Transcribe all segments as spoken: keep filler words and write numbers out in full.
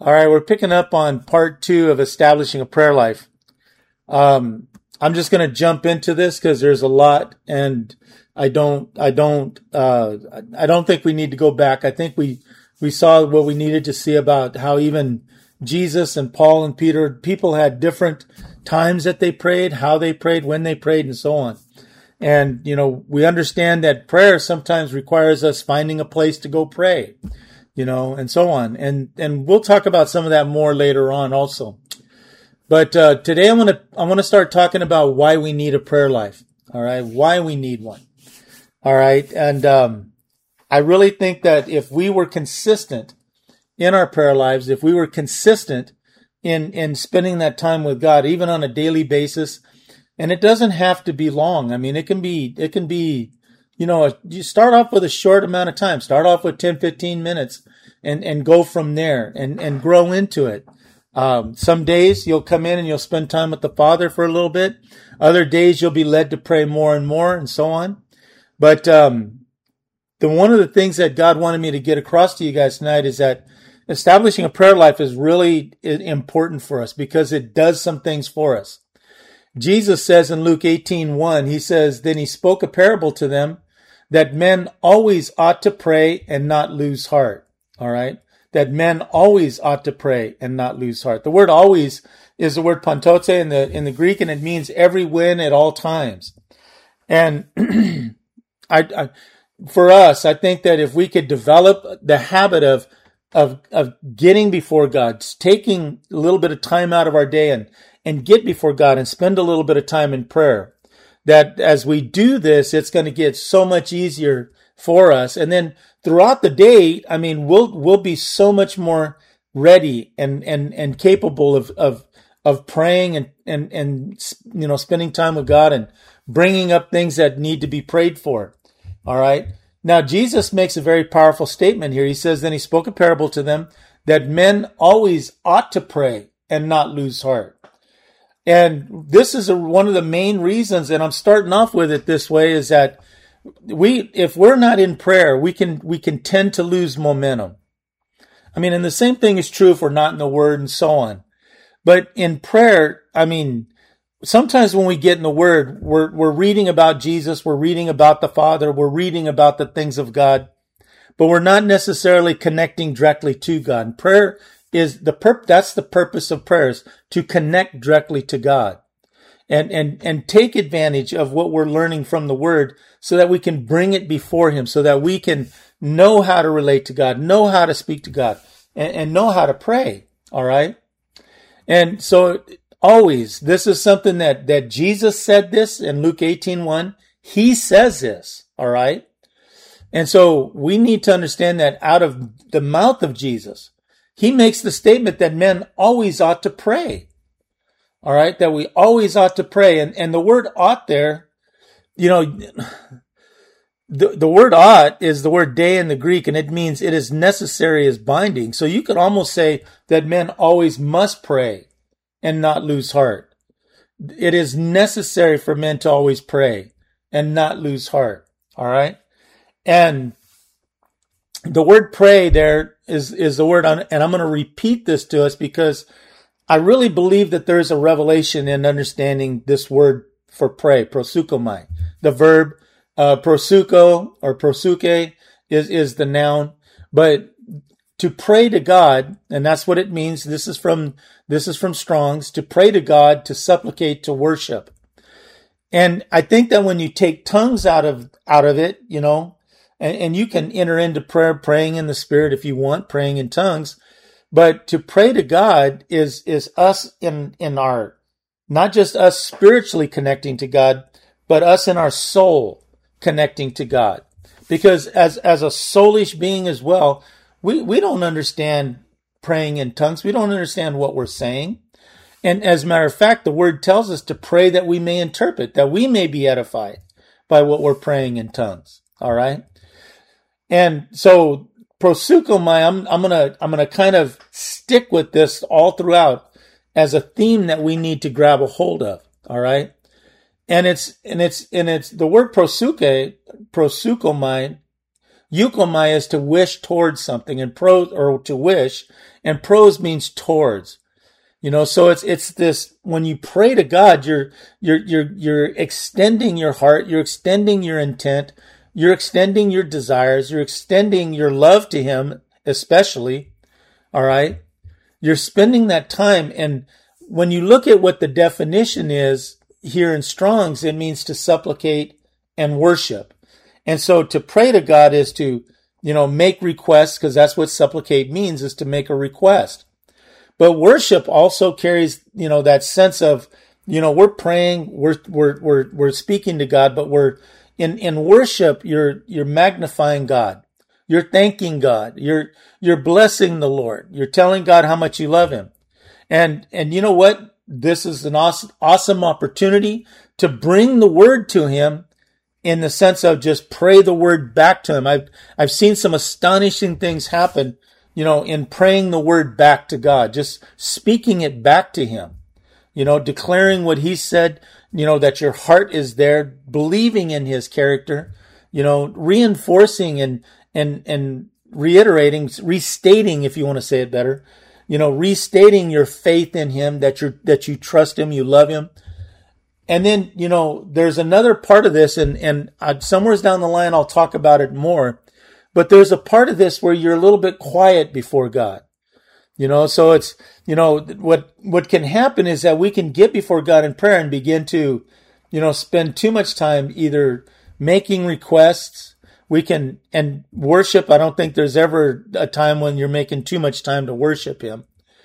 All right, we're picking up on part two of establishing a prayer life. Um, I'm just going to jump into this because there's a lot, and I don't, I don't, uh, I don't think we need to go back. I think we we saw what we needed to see about how even Jesus and Paul and Peter, people had different times that they prayed, how they prayed, when they prayed, and so on. And you know, we understand that prayer sometimes requires us finding a place to go pray. You know, and so on. And and we'll talk about some of that more later on also. But uh, today I want to I want to start talking about why we need a prayer life. All right, why we need one. All right, and um, I really think that if we were consistent in our prayer lives, if we were consistent in in spending that time with God, even on a daily basis, and it doesn't have to be long. I mean, it can be it can be. You know, you start off with a short amount of time. Start off with ten, fifteen minutes and, and go from there and, and grow into it. Um, some days you'll come in and you'll spend time with the Father for a little bit. Other days you'll be led to pray more and more and so on. But um, the one of the things that God wanted me to get across to you guys tonight is that establishing a prayer life is really important for us because it does some things for us. Jesus says in Luke eighteen one, he says, then he spoke a parable to them that men always ought to pray and not lose heart. All right. That men always ought to pray and not lose heart. The word always is the word pantote in the, in the Greek, and it means every when at all times. And I, I, for us, I think that if we could develop the habit of, of, of getting before God, taking a little bit of time out of our day and, and get before God and spend a little bit of time in prayer, that as we do this, it's going to get so much easier for us. And then throughout the day, I mean, we'll, we'll be so much more ready and, and, and capable of, of, of praying and, and, and, you know, spending time with God and bringing up things that need to be prayed for. All right. Now, Jesus makes a very powerful statement here. He says, then he spoke a parable to them that men always ought to pray and not lose heart. And this is a, one of the main reasons, and I'm starting off with it this way, is that we, if we're not in prayer, we can, we can tend to lose momentum. I mean, and the same thing is true if we're not in the Word and so on. But in prayer, I mean, sometimes when we get in the Word, we're, we're reading about Jesus, we're reading about the Father, we're reading about the things of God, but we're not necessarily connecting directly to God. And prayer is the purp, that's the purpose of prayers, to connect directly to God and, and, and take advantage of what we're learning from the Word so that we can bring it before Him, so that we can know how to relate to God, know how to speak to God, and, and know how to pray. All right. And so always, this is something that, that Jesus said this in Luke eighteen one. He says this. All right. And so we need to understand that out of the mouth of Jesus, he makes the statement that men always ought to pray. All right. That we always ought to pray. And, and the word ought there, you know, the, the word ought is the word de in the Greek, and it means it is necessary as binding. So you could almost say that men always must pray and not lose heart. It is necessary for men to always pray and not lose heart. All right. And the word pray there is, is the word, and I'm going to repeat this to us because I really believe that there is a revelation in understanding this word for pray, prosukomai. The verb, uh, prosuko or prosuke is, is the noun, but to pray to God, and that's what it means. This is from, this is from Strong's, to pray to God, to supplicate, to worship. And I think that when you take tongues out of, out of it, you know, and, and you can enter into prayer, praying in the Spirit if you want, praying in tongues. But to pray to God is, is us in, in our, not just us spiritually connecting to God, but us in our soul connecting to God. Because as, as a soulish being as well, we, we don't understand praying in tongues. We don't understand what we're saying. And as a matter of fact, the word tells us to pray that we may interpret, that we may be edified by what we're praying in tongues. All right. And so prosukomai, I'm, I'm going to, I'm going to kind of stick with this all throughout as a theme that we need to grab a hold of. All right. And it's, and it's, and it's the word prosuke, prosukomai, Euchomai is to wish towards something, and pros, or to wish, and pros means towards. You know, so it's, it's this, when you pray to God, you're, you're, you're, you're extending your heart, you're extending your intent, you're extending your desires, you're extending your love to Him, especially. All right. You're spending that time. And when you look at what the definition is here in Strong's, it means to supplicate and worship. And so to pray to God is to, you know, make requests, because that's what supplicate means, is to make a request. But worship also carries, you know, that sense of, you know, we're praying, we're we're we're we're speaking to God, but we're in in worship, you're you're magnifying God. You're thanking God. You're you're blessing the Lord. You're telling God how much you love Him. And and you know what? This is an awesome, awesome opportunity to bring the word to Him, in the sense of just pray the word back to Him. I've I've seen some astonishing things happen, you know, in praying the word back to God, just speaking it back to Him, you know, declaring what He said, you know, that your heart is there, believing in His character, you know, reinforcing and, and, and reiterating, restating, if you want to say it better, you know, restating your faith in Him, that you that you trust Him, you love Him. And then, you know, there's another part of this, and, and somewhere down the line, I'll talk about it more. But there's a part of this where you're a little bit quiet before God. You know, so it's, you know, what, what can happen is that we can get before God in prayer and begin to, you know, spend too much time either making requests. We can, and worship. I don't think there's ever a time when you're making too much time to worship Him.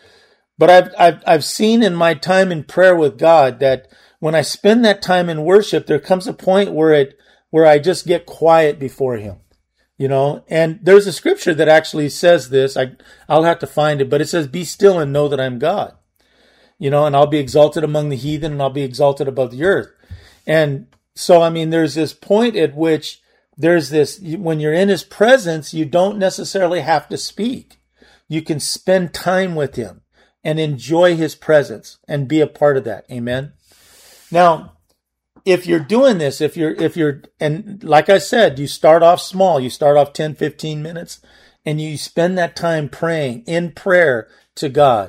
But I've, I've, I've seen in my time in prayer with God that when I spend that time in worship, there comes a point where it, where I just get quiet before Him. You know, and there's a scripture that actually says this. I, I'll have to find it, but it says, "Be still and know that I'm God." You know, and I'll be exalted among the heathen, and I'll be exalted above the earth. And so, I mean, there's this point at which there's this, when you're in His presence, you don't necessarily have to speak. You can spend time with Him and enjoy His presence and be a part of that. Amen. Now, if you're doing this, if you're, if you're, and like I said, you start off small, you start off ten, fifteen minutes, and you spend that time praying in prayer to God.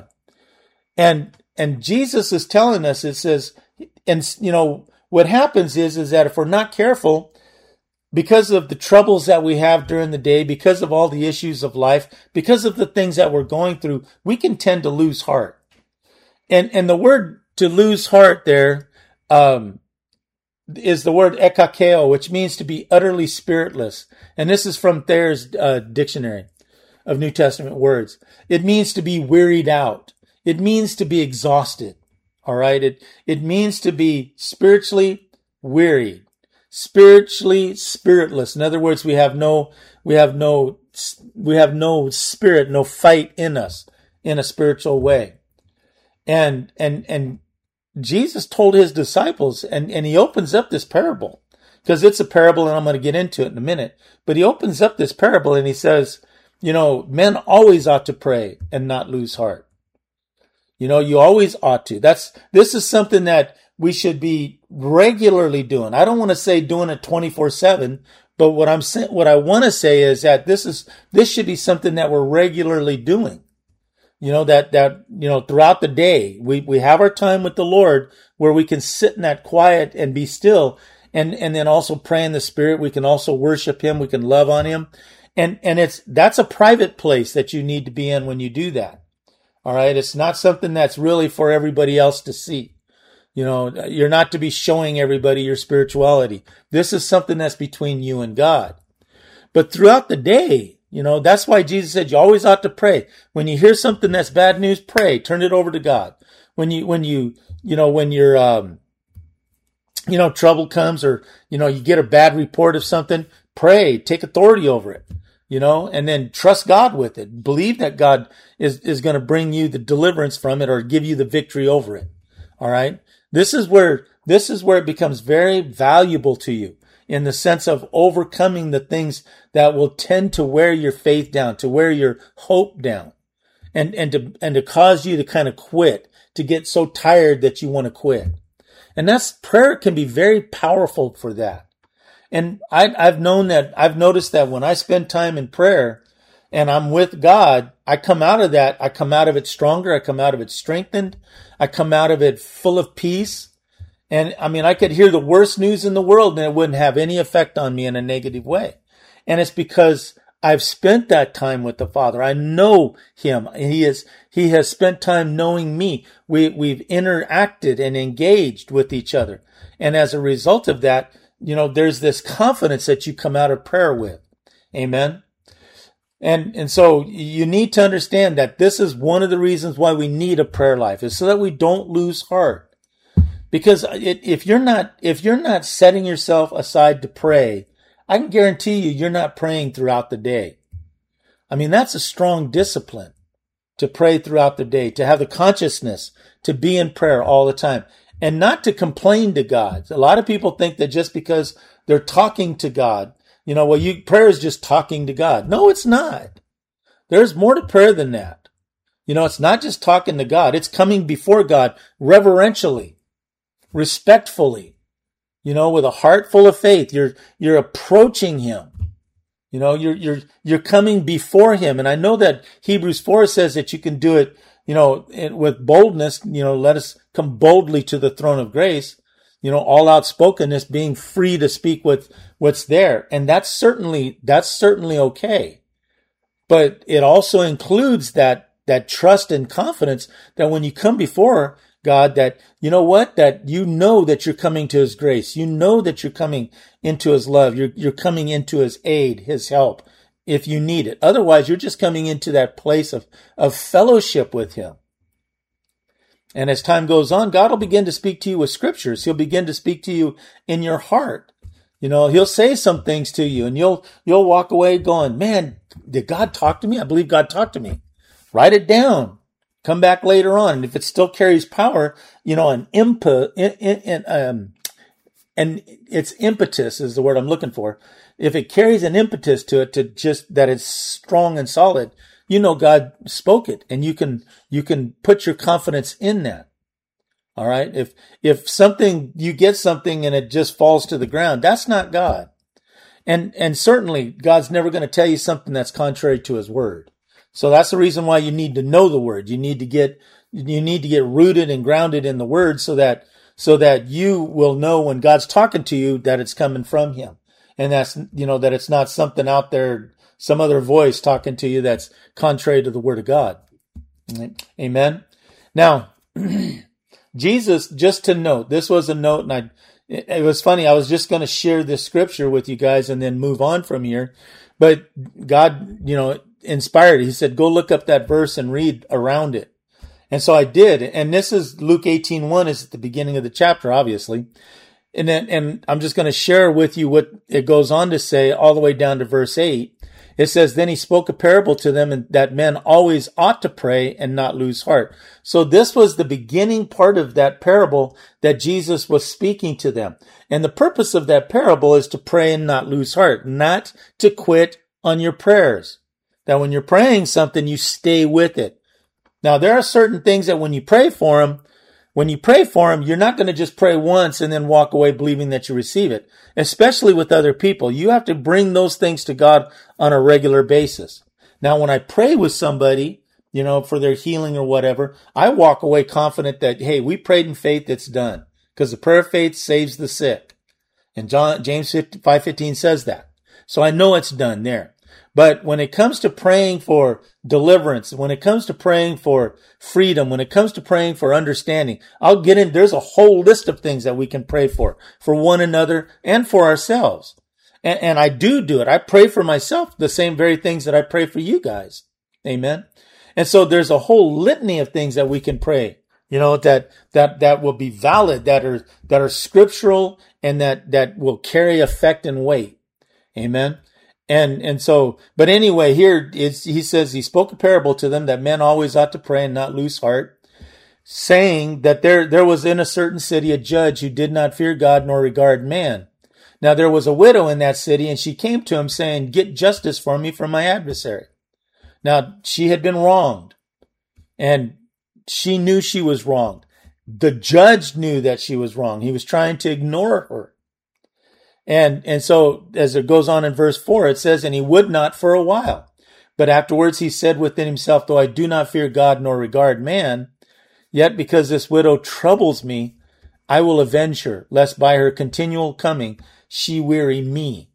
And, and Jesus is telling us, it says, and you know, what happens is, is that if we're not careful, because of the troubles that we have during the day, because of all the issues of life, because of the things that we're going through, we can tend to lose heart. And, and the word to lose heart there, um, is the word ekakeo, which means to be utterly spiritless. And this is from Thayer's uh, dictionary of New Testament words. It means to be wearied out. It means to be exhausted. All right. It, it means to be spiritually wearied, spiritually spiritless. In other words, we have no, we have no, we have no spirit, no fight in us in a spiritual way. And, and, and, Jesus told His disciples, and, and He opens up this parable, because it's a parable, and I'm going to get into it in a minute, but He opens up this parable and He says, you know, men always ought to pray and not lose heart. You know, you always ought to. That's, this is something that we should be regularly doing. I don't want to say doing it twenty-four seven, but what I'm saying, what I want to say is that this is, this should be something that we're regularly doing. You know, that, that, you know, throughout the day, we, we have our time with the Lord where we can sit in that quiet and be still, and, and then also pray in the Spirit. We can also worship Him. We can love on Him. And, and it's, that's a private place that you need to be in when you do that. All right. It's not something that's really for everybody else to see. You know, you're not to be showing everybody your spirituality. This is something that's between you and God. But throughout the day, you know, that's why Jesus said you always ought to pray. When you hear something that's bad news, pray. Turn it over to God. When you, when you, you know, when you're, um, you know, trouble comes, or, you know, you get a bad report of something, pray. Take authority over it, you know, and then trust God with it. Believe that God is, is going to bring you the deliverance from it or give you the victory over it. All right. This is where, this is where it becomes very valuable to you, in the sense of overcoming the things that will tend to wear your faith down, to wear your hope down, and, and to, and to cause you to kind of quit, to get so tired that you want to quit. And that's, prayer can be very powerful for that. And I, I've known that, I've noticed that when I spend time in prayer and I'm with God, I come out of that, I come out of it stronger, I come out of it strengthened, I come out of it full of peace. And I mean, I could hear the worst news in the world and it wouldn't have any effect on me in a negative way. And it's because I've spent that time with the Father. I know him. He is, he has spent time knowing me. We, we've interacted and engaged with each other. And as a result of that, you know, there's this confidence that you come out of prayer with. Amen. And, and so you need to understand that this is one of the reasons why we need a prayer life, is so that we don't lose heart. Because it, if you're not, if you're not setting yourself aside to pray, I can guarantee you, you're not praying throughout the day. I mean, that's a strong discipline, to pray throughout the day, to have the consciousness to be in prayer all the time and not to complain to God. A lot of people think that just because they're talking to God, you know, well, you, prayer is just talking to God. No, it's not. There's more to prayer than that. You know, it's not just talking to God. It's coming before God reverentially, respectfully, you know, with a heart full of faith. You're, you're approaching him. You know, you're, you're, you're coming before him. And I know that Hebrews four says that you can do it, you know, with boldness, you know, let us come boldly to the throne of grace, you know, all outspokenness, being free to speak with what's there. And that's certainly, that's certainly okay. But it also includes that, that trust and confidence that when you come before God, that, you know what, that you know that you're coming to his grace. You know that you're coming into his love. You're, you're coming into his aid, his help, if you need it. Otherwise, you're just coming into that place of, of fellowship with him. And as time goes on, God will begin to speak to you with scriptures. He'll begin to speak to you in your heart. You know, he'll say some things to you and you'll, you'll walk away going, man, did God talk to me? I believe God talked to me. Write it down. Come back later on. And if it still carries power, you know, an impa, in, in, in, um, and its impetus is the word I'm looking for. If it carries an impetus to it, to just that it's strong and solid, you know, God spoke it, and you can, you can put your confidence in that. All right. If, if something, you get something and it just falls to the ground, that's not God. And, and certainly God's never going to tell you something that's contrary to his word. So that's the reason why you need to know the word. You need to get, you need to get rooted and grounded in the word so that, so that you will know when God's talking to you that it's coming from him. And that's, you know, that it's not something out there, some other voice talking to you that's contrary to the word of God. Amen. Now, Jesus, just to note, this was a note, and I, it was funny. I was just going to share this scripture with you guys and then move on from here. But God, you know, inspired. He said, go look up that verse and read around it. And so I did. And this is Luke eighteen one, is at the beginning of the chapter, obviously. And then, and I'm just going to share with you what it goes on to say all the way down to verse eight. It says, then he spoke a parable to them, and that men always ought to pray and not lose heart. So this was the beginning part of that parable that Jesus was speaking to them. And the purpose of that parable is to pray and not lose heart, not to quit on your prayers. That when you're praying something, you stay with it. Now, there are certain things that when you pray for them, when you pray for them, you're not going to just pray once and then walk away believing that you receive it, especially with other people. You have to bring those things to God on a regular basis. Now, when I pray with somebody, you know, for their healing or whatever, I walk away confident that, hey, we prayed in faith, it's done. Because the prayer of faith saves the sick. And John, James five fifteen says that. So I know it's done there. But when it comes to praying for deliverance, when it comes to praying for freedom, when it comes to praying for understanding, I'll get in. There's a whole list of things that we can pray for, for one another and for ourselves. And, and I do do it. I pray for myself the same very things that I pray for you guys. Amen. And so there's a whole litany of things that we can pray, you know, that, that, that will be valid, that are, that are scriptural and that, that will carry effect and weight. Amen. And, and so, but anyway, here it's, he says he spoke a parable to them that men always ought to pray and not lose heart, saying that there, there was in a certain city a judge who did not fear God nor regard man. Now there was a widow in that city, and she came to him saying, get justice for me from my adversary. Now she had been wronged, and she knew she was wronged. The judge knew that she was wrong. He was trying to ignore her. And, and so as it goes on in verse four, it says, and he would not for a while. But afterwards he said within himself, though I do not fear God nor regard man, yet because this widow troubles me, I will avenge her, lest by her continual coming she weary me.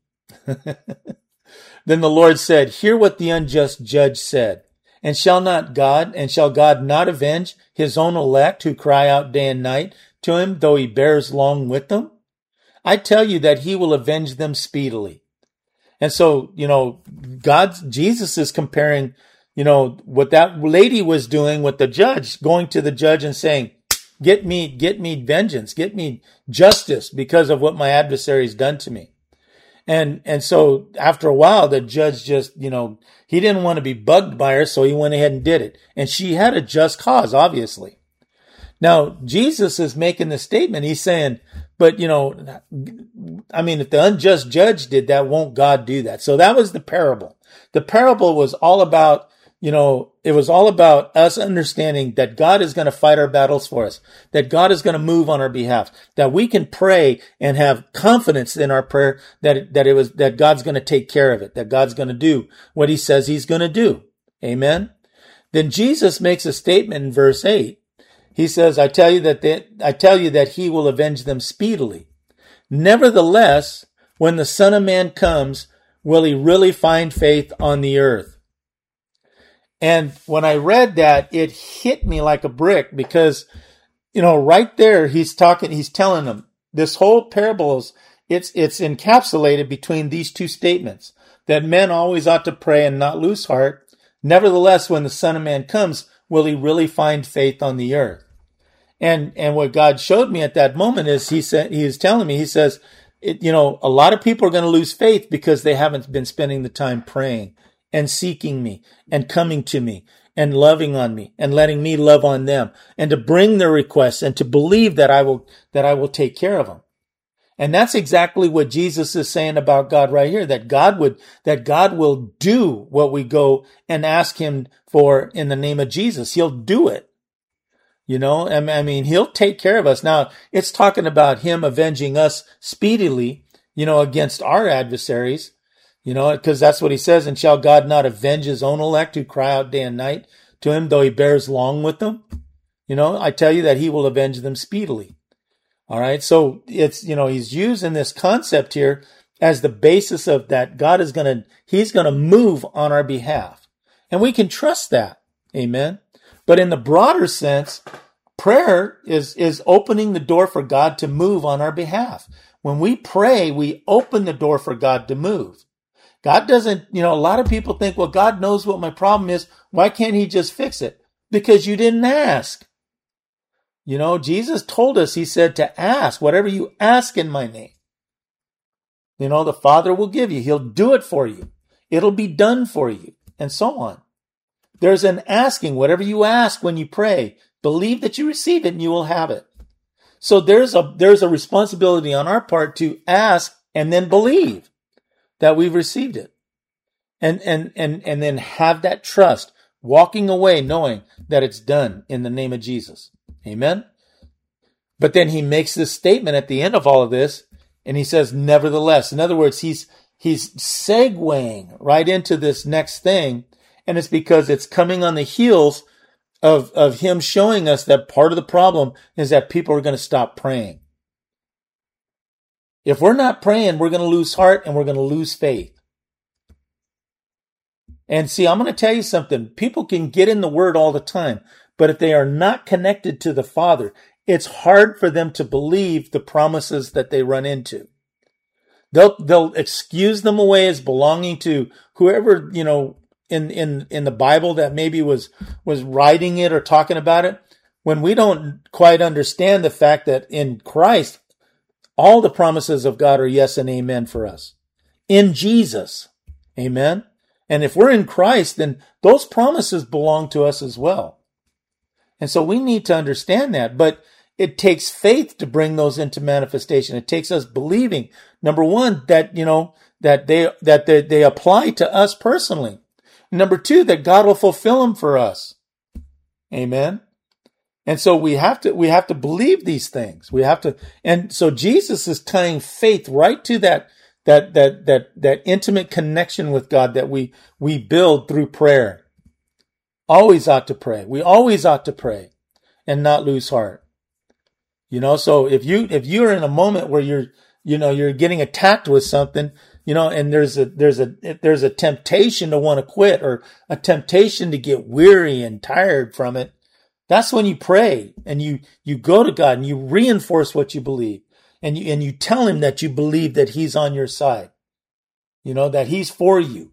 Then the Lord said, hear what the unjust judge said. And shall not God, and shall God not avenge his own elect who cry out day and night to him, though he bears long with them? I tell you that he will avenge them speedily. And so, you know, God's, Jesus is comparing, you know, what that lady was doing with the judge, going to the judge and saying, get me, get me vengeance, get me justice because of what my adversary's done to me. And, and so after a while, the judge just, you know, he didn't want to be bugged by her, so he went ahead and did it. And she had a just cause, obviously. Now, Jesus is making the statement. He's saying, but, you know, I mean, if the unjust judge did that, won't God do that? So that was the parable. The parable was all about, you know, it was all about us understanding that God is going to fight our battles for us, that God is going to move on our behalf, that we can pray and have confidence in our prayer that, that it was, that God's going to take care of it, that God's going to do what he says he's going to do. Amen. Then Jesus makes a statement in verse eight. He says, I tell you that they, I tell you that he will avenge them speedily. Nevertheless, when the Son of Man comes, will he really find faith on the earth? And when I read that, it hit me like a brick because, you know, right there, he's talking, he's telling them this whole parable is, it's, it's encapsulated between these two statements that men always ought to pray and not lose heart. Nevertheless, when the Son of Man comes, will he really find faith on the earth? And, and what God showed me at that moment is he said, he is telling me, he says, it, you know, a lot of people are going to lose faith because they haven't been spending the time praying and seeking me and coming to me and loving on me and letting me love on them and to bring their requests and to believe that I will, that I will take care of them. And that's exactly what Jesus is saying about God right here, that God would, that God will do what we go and ask him for in the name of Jesus. He'll do it. You know, I mean, he'll take care of us. Now, it's talking about him avenging us speedily, you know, against our adversaries, you know, because that's what he says. And shall God not avenge his own elect who cry out day and night to him, though he bears long with them? You know, I tell you that he will avenge them speedily. All right. So it's, you know, he's using this concept here as the basis of that God is going to, he's going to move on our behalf. And we can trust that. Amen. But in the broader sense, prayer is, is opening the door for God to move on our behalf. When we pray, we open the door for God to move. God doesn't, you know, a lot of people think, well, God knows what my problem is. Why can't he just fix it? Because you didn't ask. You know, Jesus told us, he said to ask whatever you ask in my name. You know, the Father will give you. He'll do it for you. It'll be done for you, and so on. There's an asking. Whatever you ask when you pray, believe that you receive it and you will have it. So there's a, there's a responsibility on our part to ask and then believe that we've received it. And, and, and, and then have that trust, walking away knowing that it's done in the name of Jesus. Amen. But then he makes this statement at the end of all of this, and he says, nevertheless. In other words, he's, he's segueing right into this next thing. And it's because it's coming on the heels of, of him showing us that part of the problem is that people are going to stop praying. If we're not praying, we're going to lose heart and we're going to lose faith. And see, I'm going to tell you something. People can get in the word all the time, but if they are not connected to the Father, it's hard for them to believe the promises that they run into. They'll, they'll excuse them away as belonging to whoever, you know, in, in, in the Bible that maybe was, was writing it or talking about it, when we don't quite understand the fact that in Christ, all the promises of God are yes and amen for us. In Jesus. Amen. And if we're in Christ, then those promises belong to us as well. And so we need to understand that, but it takes faith to bring those into manifestation. It takes us believing, number one, that, you know, that they, that they, they apply to us personally. Number two, that God will fulfill them for us. Amen. And so we have to, we have to believe these things. We have to, and so Jesus is tying faith right to that, that, that, that, that intimate connection with God that we, we build through prayer. Always ought to pray. We always ought to pray and not lose heart. You know, so if you, if you're in a moment where you're, you know, you're getting attacked with something, you know, and there's a, there's a, there's a temptation to want to quit or a temptation to get weary and tired from it. That's when you pray and you, you go to God and you reinforce what you believe and you, and you tell him that you believe that he's on your side, you know, that he's for you.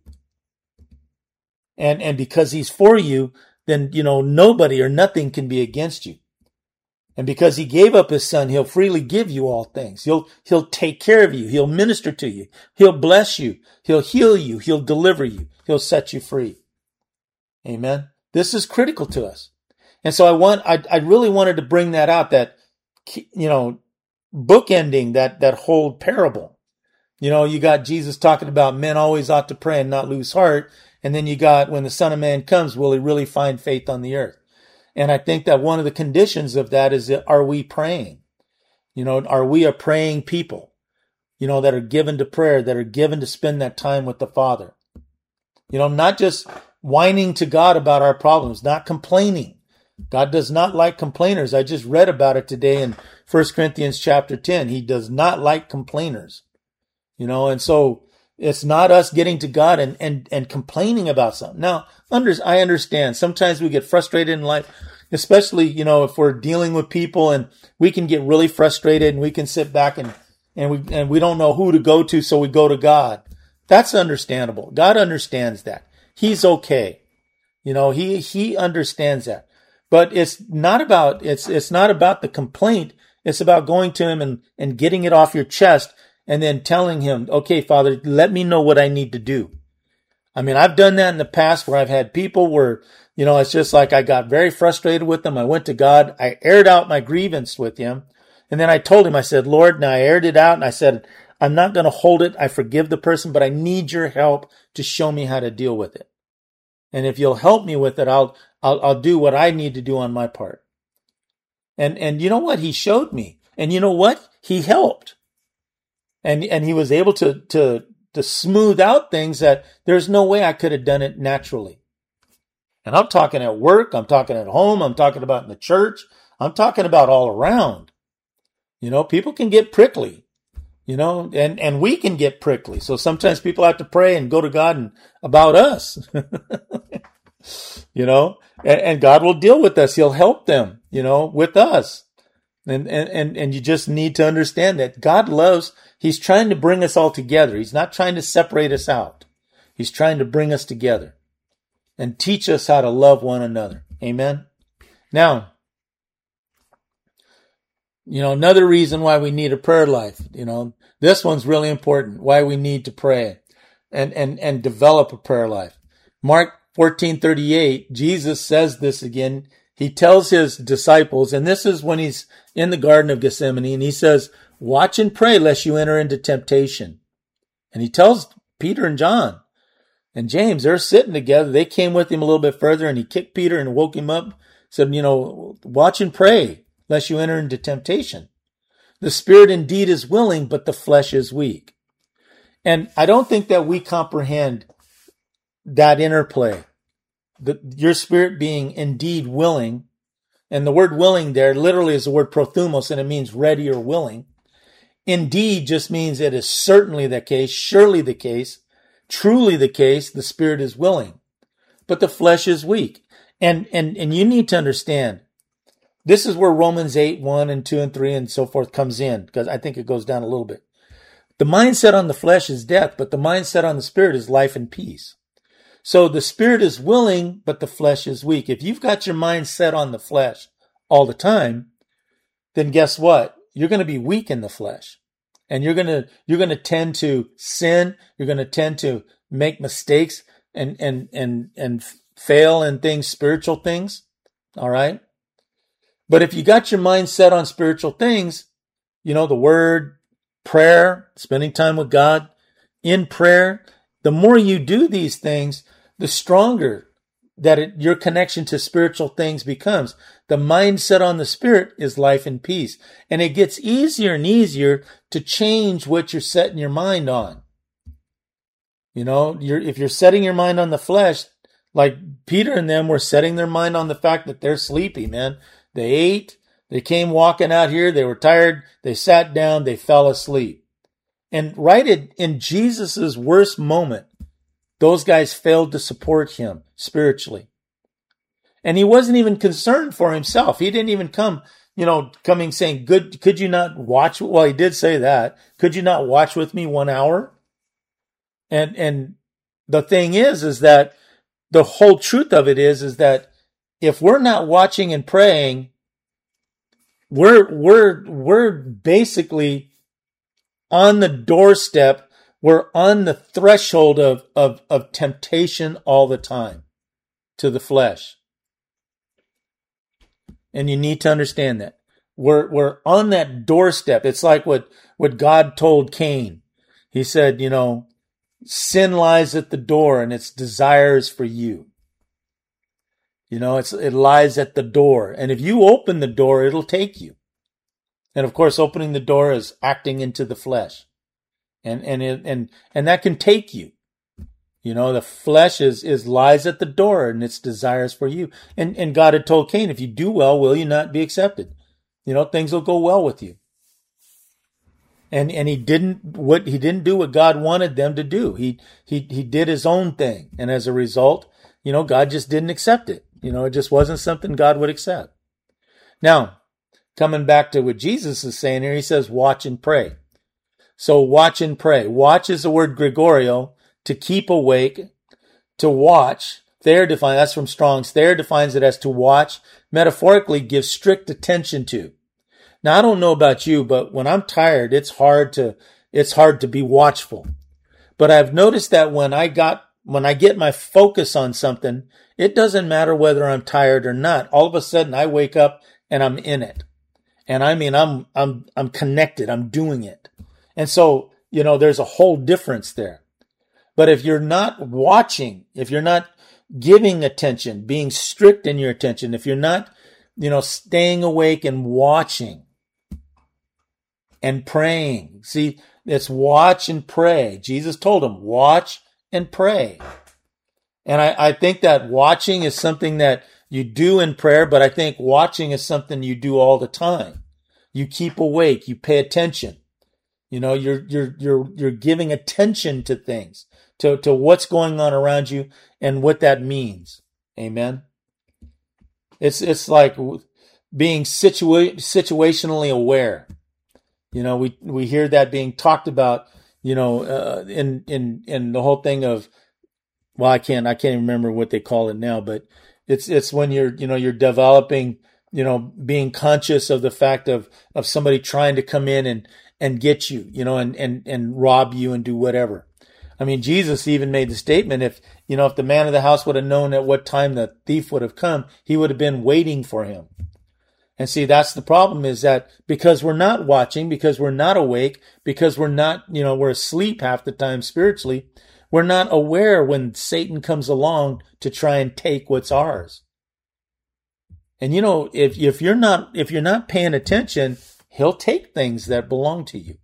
And, and because he's for you, then, you know, nobody or nothing can be against you. And because he gave up his son, he'll freely give you all things. He'll, he'll take care of you. He'll minister to you. He'll bless you. He'll heal you. He'll deliver you. He'll set you free. Amen. This is critical to us. And so I want, I, I really wanted to bring that out, that, you know, bookending that, that whole parable. You know, you got Jesus talking about men always ought to pray and not lose heart. And then you got, when the Son of Man comes, will he really find faith on the earth? And I think that one of the conditions of that is that, are we praying? You know, are we a praying people, you know, that are given to prayer, that are given to spend that time with the Father? You know, not just whining to God about our problems, not complaining. God does not like complainers. I just read about it today in First Corinthians chapter ten. He does not like complainers. You know, and so it's not us getting to God and, and, and complaining about something. Now, under, I understand sometimes we get frustrated in life, especially, you know, if we're dealing with people and we can get really frustrated and we can sit back and, and we, and we don't know who to go to. So we go to God. That's understandable. God understands that. He's okay. You know, he, he understands that. But it's not about, it's, it's not about the complaint. It's about going to him and, and getting it off your chest and then telling him, okay, Father, let me know what I need to do. I mean, I've done that in the past where I've had people where, you know, it's just like I got very frustrated with them. I went to God. I aired out my grievance with him. And then I told him, I said, Lord, now I aired it out and I said, I'm not going to hold it. I forgive the person, but I need your help to show me how to deal with it. And if you'll help me with it, I'll, I'll, I'll do what I need to do on my part. And, and you know what? He showed me. And you know what? He helped. And, and he was able to, to, to smooth out things that there's no way I could have done it naturally. And I'm talking at work. I'm talking at home. I'm talking about in the church. I'm talking about all around. You know, people can get prickly, you know, and, and we can get prickly. So sometimes people have to pray and go to God and about us, you know, and, and God will deal with us. He'll help them, you know, with us. And, and, and, and you just need to understand that God loves, he's trying to bring us all together. He's not trying to separate us out. He's trying to bring us together and teach us how to love one another. Amen. Now, you know, another reason why we need a prayer life, you know, this one's really important, why we need to pray and, and, and develop a prayer life. Mark fourteen thirty-eight, Jesus says this again. He tells his disciples, and this is when he's in the Garden of Gethsemane, and he says, watch and pray lest you enter into temptation. And he tells Peter and John and James, they're sitting together. They came with him a little bit further, and he kicked Peter and woke him up, said, you know, watch and pray lest you enter into temptation. The spirit indeed is willing, but the flesh is weak. And I don't think that we comprehend that interplay. The, your spirit being indeed willing, and the word willing there literally is the word prothumos, and it means ready or willing. Indeed just means it is certainly the case, surely the case, truly the case, the spirit is willing, but the flesh is weak. And, and, and you need to understand, this is where Romans eight, one and two and three and so forth comes in, because I think it goes down a little bit. The mindset on the flesh is death, but the mindset on the spirit is life and peace. So the spirit is willing, but the flesh is weak. If you've got your mind set on the flesh all the time, then guess what? You're going to be weak in the flesh. And you're going to, you're going to tend to sin. You're going to tend to make mistakes and, and, and, and fail in things, spiritual things. All right. But if you got your mind set on spiritual things, you know, the word, prayer, spending time with God in prayer, the more you do these things, the stronger that it, your connection to spiritual things becomes. The mindset on the spirit is life and peace. And it gets easier and easier to change what you're setting your mind on. You know, you're, if you're setting your mind on the flesh, like Peter and them were setting their mind on the fact that they're sleepy, man. They ate, they came walking out here, they were tired, they sat down, they fell asleep. And right in, in Jesus' worst moment, those guys failed to support him spiritually. And he wasn't even concerned for himself. He didn't even come, you know, coming saying, good, could you not watch? Well, he did say that. Could you not watch with me one hour? And, and the thing is, is that the whole truth of it is, is that if we're not watching and praying, we're, we're, we're basically on the doorstep. We're on the threshold of, of, of temptation all the time to the flesh. And you need to understand that. We're, we're on that doorstep. It's like what, what God told Cain. He said, you know, sin lies at the door and its desires for you. You know, it's, it lies at the door. And if you open the door, it'll take you. And of course, opening the door is acting into the flesh. And, and, it, and, and that can take you. You know, the flesh is, is lies at the door and its desires for you. And, and God had told Cain, if you do well, will you not be accepted? You know, things will go well with you. And, and he didn't, what, he didn't do what God wanted them to do. He, he, he did his own thing. And as a result, you know, God just didn't accept it. You know, it just wasn't something God would accept. Now, coming back to what Jesus is saying here, he says, watch and pray. So watch and pray. Watch is the word Gregorio, to keep awake, to watch. Thayer defines, that's from Strong's. Thayer defines it as to watch, metaphorically give strict attention to. Now, I don't know about you, but when I'm tired, it's hard to, it's hard to be watchful. But I've noticed that when I got, when I get my focus on something, it doesn't matter whether I'm tired or not. All of a sudden I wake up and I'm in it. And I mean, I'm, I'm, I'm connected. I'm doing it. And so, you know, there's a whole difference there. But if you're not watching, if you're not giving attention, being strict in your attention, if you're not, you know, staying awake and watching and praying, see, it's watch and pray. Jesus told him, watch and pray. And I, I think that watching is something that you do in prayer, but I think watching is something you do all the time. You keep awake, you pay attention. You know, you're, you're, you're, you're giving attention to things, to, to what's going on around you and what that means. Amen. It's, it's like being situa- situationally aware. You know, we, we hear that being talked about, you know, uh, in, in, in the whole thing of, well, I can't, I can't even remember what they call it now, but it's, it's when you're, you know, you're developing, you know, being conscious of the fact of, of somebody trying to come in and, and get you, you know, and, and, and rob you and do whatever. I mean, Jesus even made the statement, if, you know, if the man of the house would have known at what time the thief would have come, he would have been waiting for him. And see, that's the problem, is that because we're not watching, because we're not awake, because we're not, you know, we're asleep half the time spiritually, we're not aware when Satan comes along to try and take what's ours. And you know, if, if you're not, if you're not paying attention, he'll take things that belong to you.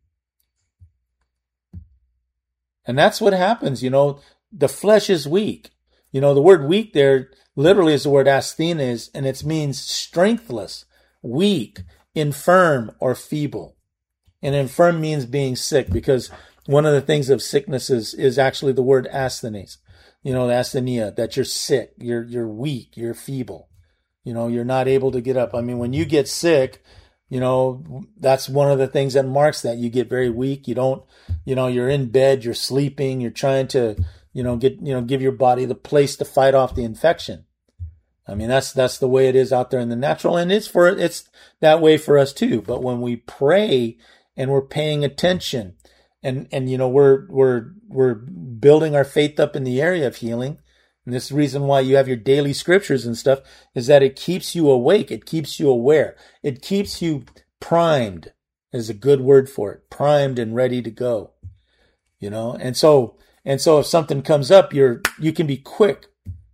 And that's what happens. You know, the flesh is weak. You know, the word weak there literally is the word asthenes, and it means strengthless, weak, infirm, or feeble. And infirm means being sick, because one of the things of sickness is, is actually the word asthenes. You know, the asthenia, that you're sick, you're, you're weak, you're feeble. You know, you're not able to get up. I mean, when you get sick, you know, that's one of the things that marks that. You get very weak. You don't, you know, you're in bed, you're sleeping, you're trying to, you know, get, you know, give your body the place to fight off the infection. I mean, that's, that's the way it is out there in the natural, and it's for, it's that way for us too. But when we pray and we're paying attention and, and, you know, we're, we're, we're building our faith up in the area of healing. And this is the reason why you have your daily scriptures and stuff, is that it keeps you awake. It keeps you aware. It keeps you primed, is a good word for it. Primed and ready to go. You know, and so, and so if something comes up, you're, you can be quick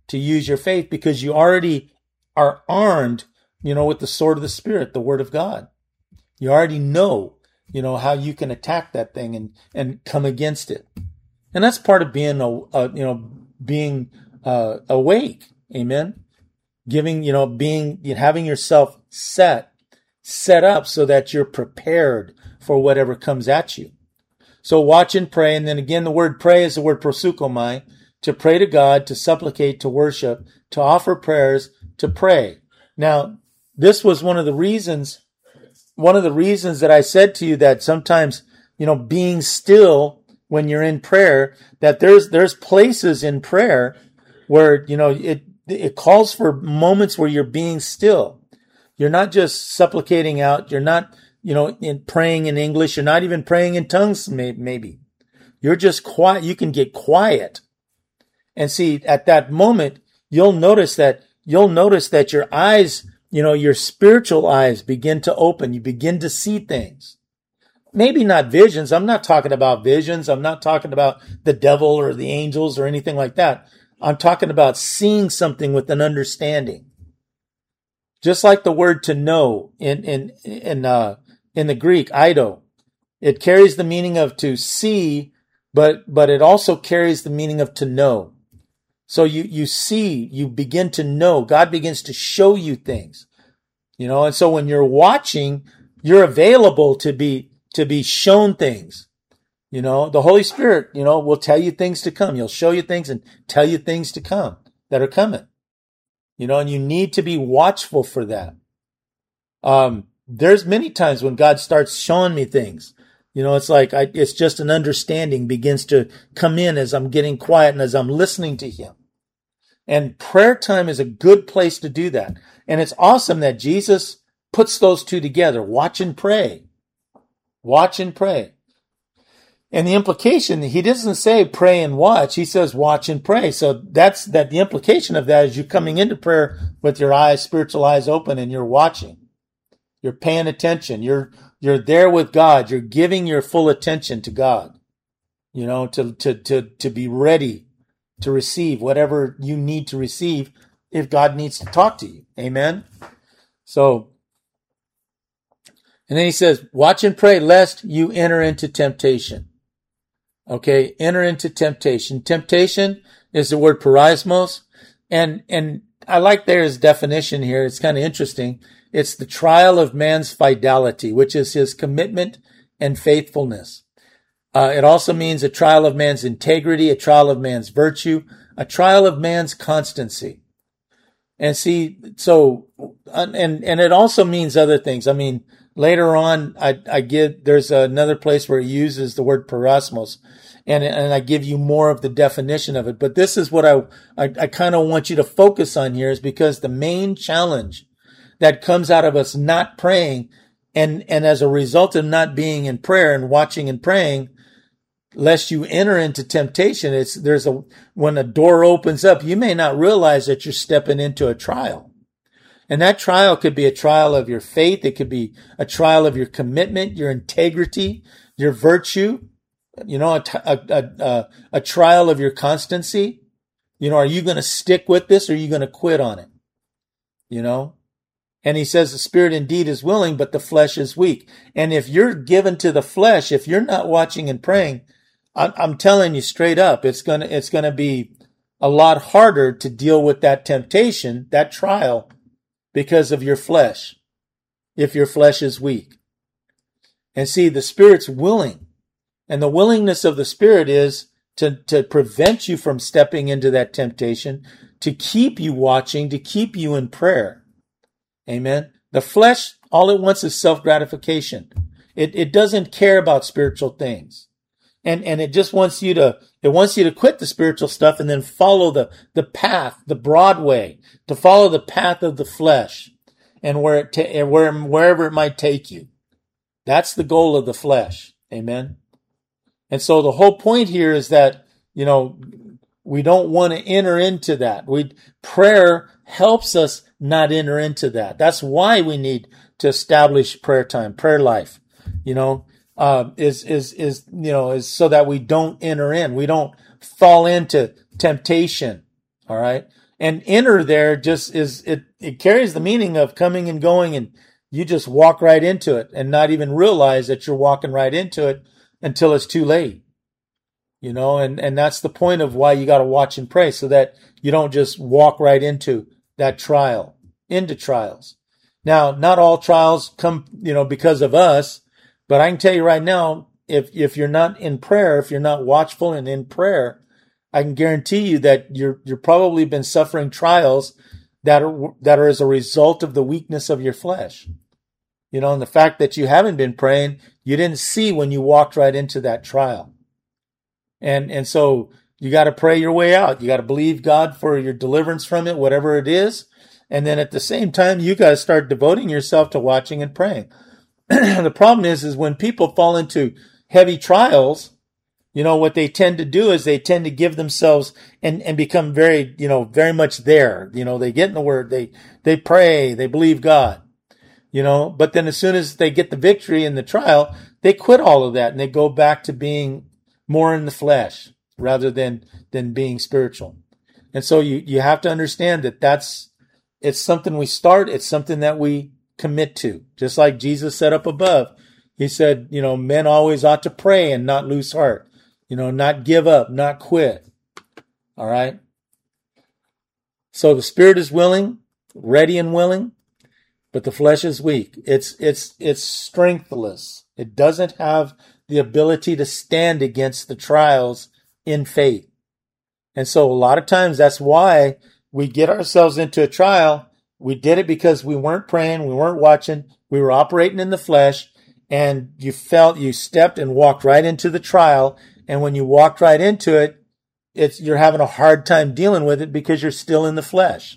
to use your faith because you already are armed, you know, with the sword of the Spirit, the Word of God. You already know, you know, how you can attack that thing and, and come against it. And that's part of being, a, a you know, being uh, awake. Amen. Giving, you know, being, having yourself set, set up so that you're prepared for whatever comes at you. So watch and pray. And then again, the word pray is the word prosukomai, to pray to God, to supplicate, to worship, to offer prayers, to pray. Now, this was one of the reasons, one of the reasons that I said to you that sometimes, you know, being still when you're in prayer, that there's, there's places in prayer where, you know, it, it calls for moments where you're being still. You're not just supplicating out. You're not, you know, in praying in English. You're not even praying in tongues, maybe. You're just quiet. You can get quiet. And see, at that moment, you'll notice that, you'll notice that your eyes, you know, your spiritual eyes begin to open. You begin to see things. Maybe not visions. I'm not talking about visions. I'm not talking about the devil or the angels or anything like that. I'm talking about seeing something with an understanding. Just like the word to know in, in, in, uh, in the Greek, eido, it carries the meaning of to see, but, but it also carries the meaning of to know. So you, you see, you begin to know. God begins to show you things, you know, and so when you're watching, you're available to be, to be shown things. You know, the Holy Spirit, you know, will tell you things to come. He'll show you things and tell you things to come that are coming. You know, and you need to be watchful for that. Um, there's many times when God starts showing me things. You know, it's like, I, it's just an understanding begins to come in as I'm getting quiet and as I'm listening to Him. And prayer time is a good place to do that. And it's awesome that Jesus puts those two together. Watch and pray. Watch and pray. And the implication, he doesn't say pray and watch. He says watch and pray. So that's that. The implication of that is you're coming into prayer with your eyes, spiritual eyes open, and you're watching. You're paying attention. You're, you're there with God. You're giving your full attention to God, you know, to, to, to, to be ready to receive whatever you need to receive if God needs to talk to you. Amen. So, and then he says, watch and pray lest you enter into temptation. Okay, enter into temptation. Temptation is the word perismos. And, and I like there's definition here. It's kind of interesting. It's the trial of man's fidelity, which is his commitment and faithfulness. Uh, it also means a trial of man's integrity, a trial of man's virtue, a trial of man's constancy. And see, so, and, and it also means other things. I mean, later on, I, I give, there's another place where he uses the word perismos, and, and I give you more of the definition of it. But this is what I, I, I kind of want you to focus on here, is because the main challenge that comes out of us not praying, and, and as a result of not being in prayer and watching and praying, lest you enter into temptation, it's, there's a, when a door opens up, you may not realize that you're stepping into a trial. And that trial could be a trial of your faith. It could be a trial of your commitment, your integrity, your virtue, you know, a, a, a, a trial of your constancy. You know, are you going to stick with this, or are you going to quit on it? You know? And he says the spirit indeed is willing, but the flesh is weak. And if you're given to the flesh, if you're not watching and praying, I'm, I'm telling you straight up, it's going to, it's going to be a lot harder to deal with that temptation, that trial, because of your flesh, if your flesh is weak. And see, the Spirit's willing. And the willingness of the Spirit is to, to prevent you from stepping into that temptation, to keep you watching, to keep you in prayer. Amen. The flesh, all it wants is self-gratification. It, it doesn't care about spiritual things. And, and it just wants you to, it wants you to quit the spiritual stuff and then follow the, the path, the broad way, to follow the path of the flesh and where it, ta- and where, wherever it might take you. That's the goal of the flesh. Amen. And so the whole point here is that, you know, we don't want to enter into that. We, prayer helps us not enter into that. That's why we need to establish prayer time, prayer life, you know. Uh, is, is, is, you know, is so that we don't enter in. We don't fall into temptation. All right. And enter there just is, it, it carries the meaning of coming and going, and you just walk right into it and not even realize that you're walking right into it until it's too late. You know, and, and that's the point of why you got to watch and pray, so that you don't just walk right into that trial, into trials. Now, not all trials come, you know, because of us, but I can tell you right now, if, if you're not in prayer, if you're not watchful and in prayer, I can guarantee you that you're, you're probably been suffering trials that are, that are as a result of the weakness of your flesh. You know, and the fact that you haven't been praying, you didn't see when you walked right into that trial. And, and so you got to pray your way out. You got to believe God for your deliverance from it, whatever it is. And then at the same time, you got to start devoting yourself to watching and praying. The problem is, is when people fall into heavy trials, you know, what they tend to do is they tend to give themselves and, and become very, you know, very much there. You know, they get in the word, they, they pray, they believe God, you know, but then as soon as they get the victory in the trial, they quit all of that and they go back to being more in the flesh rather than, than being spiritual. And so you, you have to understand that that's, it's something we start. It's something that we commit to. Just like Jesus said up above, he said, you know, men always ought to pray and not lose heart, you know, not give up, not quit. All right. So the spirit is willing, ready and willing, but the flesh is weak. It's, it's, it's strengthless. It doesn't have the ability to stand against the trials in faith. And so a lot of times that's why we get ourselves into a trial. We did it because we weren't praying, we weren't watching, we were operating in the flesh, and you felt, you stepped and walked right into the trial. And when you walked right into it, it's, you're having a hard time dealing with it because you're still in the flesh.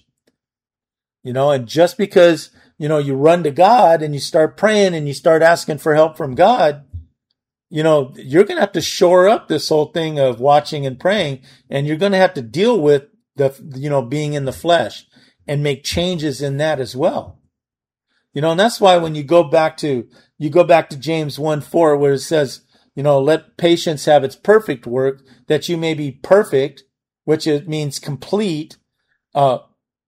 You know, and just because, you know, you run to God and you start praying and you start asking for help from God, you know, you're going to have to shore up this whole thing of watching and praying, and you're going to have to deal with the, you know, being in the flesh and make changes in that as well. You know, and that's why when you go back to, you go back to James one four, where it says, you know, let patience have its perfect work, that you may be perfect, which it means complete. Uh,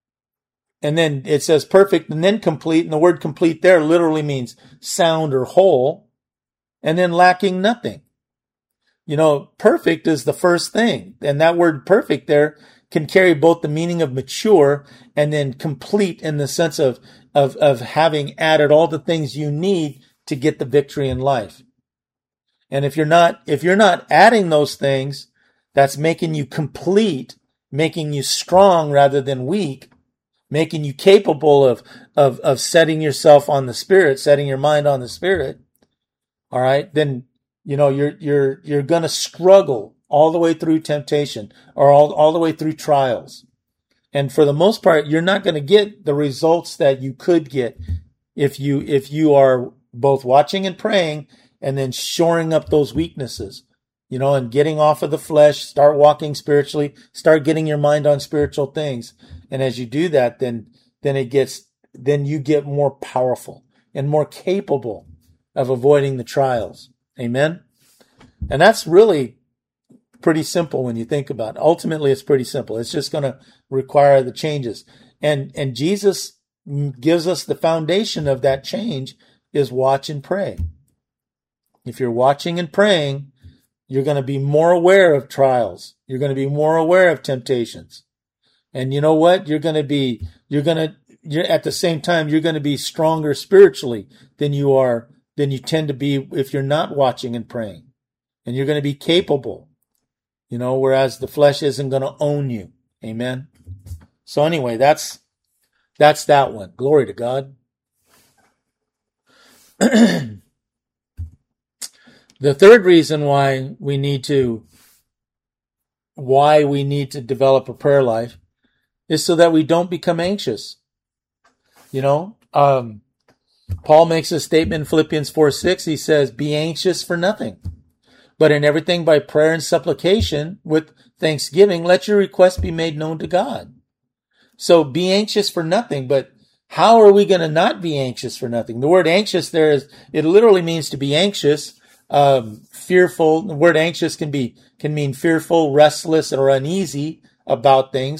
and then it says perfect and then complete. And the word complete there literally means sound or whole. And then lacking nothing. You know, perfect is the first thing. And that word perfect there can carry both the meaning of mature and then complete in the sense of, of, of having added all the things you need to get the victory in life. And if you're not, if you're not adding those things, that's making you complete, making you strong rather than weak, making you capable of, of, of setting yourself on the Spirit, setting your mind on the Spirit. All right, then, you know, you're, you're, you're going to struggle all the way through temptation or all, all the way through trials. And for the most part, you're not going to get the results that you could get if you, if you are both watching and praying and then shoring up those weaknesses, you know, and getting off of the flesh, start walking spiritually, start getting your mind on spiritual things. And as you do that, then, then it gets, then you get more powerful and more capable of avoiding the trials. Amen. And that's really pretty simple when you think about it. Ultimately, it's pretty simple. It's just going to require the changes. And, and Jesus gives us the foundation of that change is watch and pray. If you're watching and praying, you're going to be more aware of trials. You're going to be more aware of temptations. And you know what? You're going to be, you're going to, you're at the same time, you're going to be stronger spiritually than you are than you tend to be if you're not watching and praying. And you're going to be capable, you know, whereas the flesh isn't going to own you. Amen. So anyway, that's, that's that one. Glory to God. The third reason why we need to, why we need to develop a prayer life is so that we don't become anxious. You know, um, Paul makes a statement in Philippians four six. He says, be anxious for nothing, but in everything by prayer and supplication with thanksgiving, let your requests be made known to God. So be anxious for nothing, but how are we going to not be anxious for nothing? The word anxious there is, it literally means to be anxious, um, fearful. The word anxious can be, can mean fearful, restless, or uneasy about things.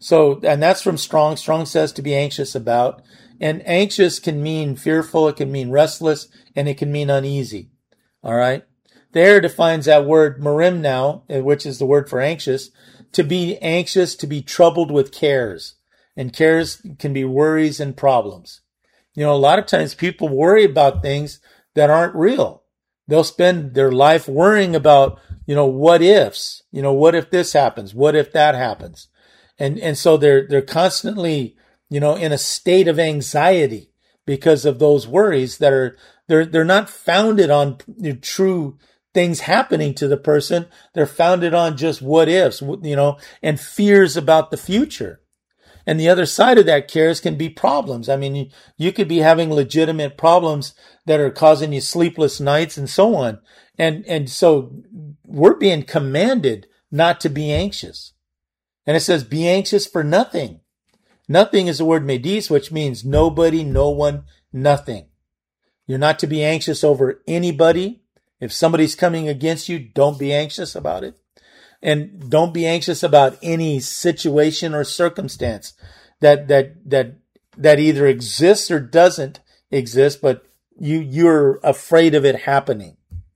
So, and that's from Strong. Strong says to be anxious about. And anxious can mean fearful, it can mean restless, and it can mean uneasy. All right? There defines that word merimnao, which is the word for anxious, to be anxious, to be troubled with cares. And cares can be worries and problems. You know, a lot of times people worry about things that aren't real. They'll spend their life worrying about, you know, what ifs, you know, what if this happens? What if that happens? And, and so they're, they're constantly, you know, in a state of anxiety because of those worries that are, they're, they're not founded on true things happening to the person. They're founded on just what ifs, you know, and fears about the future. And the other side of that cares can be problems. I mean, you, you could be having legitimate problems that are causing you sleepless nights and so on. And, and so we're being commanded not to be anxious. And it says, be anxious for nothing. Nothing is the word medis, which means nobody, no one, nothing. You're not to be anxious over anybody. If somebody's coming against you, don't be anxious about it. And don't be anxious about any situation or circumstance that, that, that, that either exists or doesn't exist, but you, you're afraid of it happening.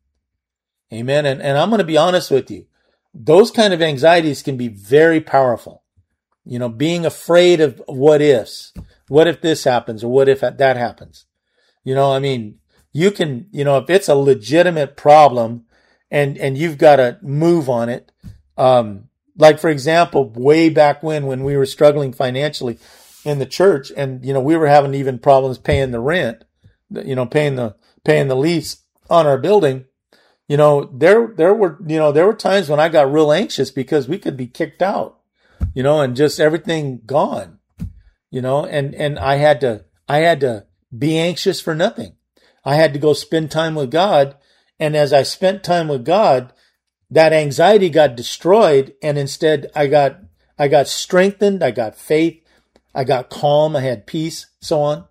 Amen. And, and I'm going to be honest with you. Those kind of anxieties can be very powerful. You know, being afraid of what ifs. What if this happens or what if that happens? You know, I mean, you can, you know, if it's a legitimate problem and, and you've got to move on it. Um, like for example, way back when, when we were struggling financially in the church and, you know, we were having even problems paying the rent, you know, paying the, paying the lease on our building. You know, there, there were, you know, there were times when I got real anxious because we could be kicked out, you know, and just everything gone, you know, and, and I had to, I had to be anxious for nothing. I had to go spend time with God. And as I spent time with God, that anxiety got destroyed. And instead I got, I got strengthened. I got faith. I got calm. I had peace, so on.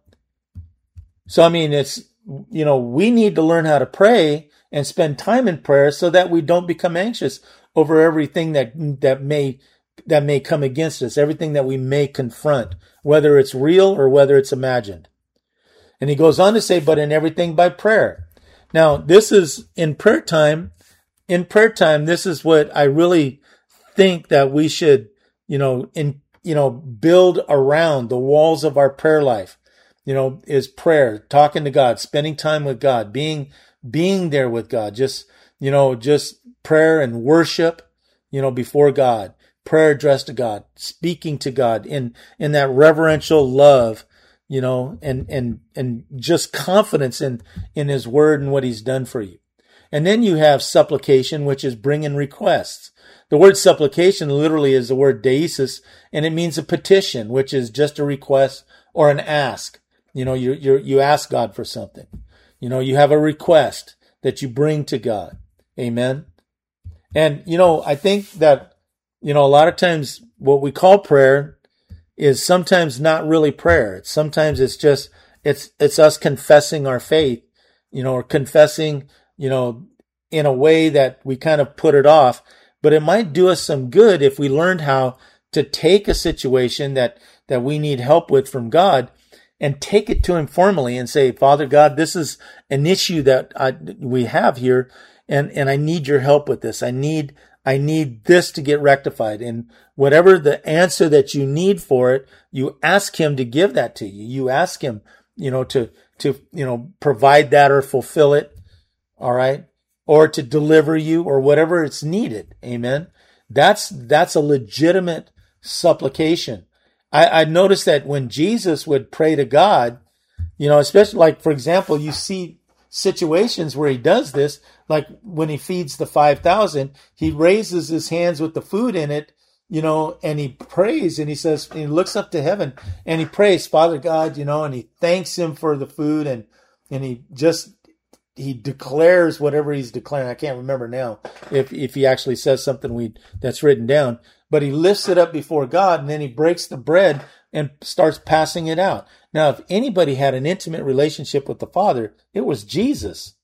So, I mean, it's, you know, we need to learn how to pray and spend time in prayer so that we don't become anxious over everything that, that may, that may come against us, everything that we may confront, whether it's real or whether it's imagined. And he goes on to say, but in everything by prayer. Now, this is in prayer time. In prayer time, this is what I really think that we should, you know, in, you know, build around the walls of our prayer life, you know, is prayer, talking to God, spending time with God, being, being there with God, just, you know, just prayer and worship, you know, before God, prayer addressed to God, speaking to God in, in that reverential love, you know, and, and, and just confidence in, in his word and what he's done for you. And then you have supplication, which is bringing requests. The word supplication literally is the word deesis, and it means a petition, which is just a request or an ask. You know, you you you ask God for something. You know, you have a request that you bring to God. Amen. And, you know, I think that, you know, a lot of times what we call prayer is sometimes not really prayer. It's sometimes it's just, it's, it's us confessing our faith, you know, or confessing, you know, in a way that we kind of put it off, but it might do us some good if we learned how to take a situation that, that we need help with from God and take it to him formally and say, Father God, this is an issue that I, we have here. And, and I need your help with this. I need, I need this to get rectified. And whatever the answer that you need for it, you ask him to give that to you. You ask him, you know, to, to, you know, provide that or fulfill it. All right. Or to deliver you or whatever it's needed. Amen. That's, that's a legitimate supplication. I, I noticed that when Jesus would pray to God, you know, especially like, for example, you see situations where he does this, like when he feeds the five thousand, he raises his hands with the food in it, you know, and he prays and he says, and he looks up to heaven and he prays, Father God, you know, and he thanks him for the food and, and he just, he declares whatever he's declaring. I can't remember now if, if he actually says something we, that's written down, but he lifts it up before God and then he breaks the bread and starts passing it out. Now, if anybody had an intimate relationship with the Father, it was Jesus.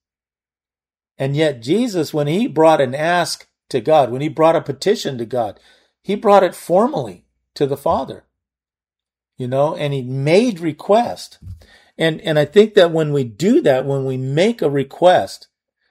And yet Jesus, when he brought an ask to God, when he brought a petition to God, he brought it formally to the Father, you know, and he made request. And, and I think that when we do that, when we make a request,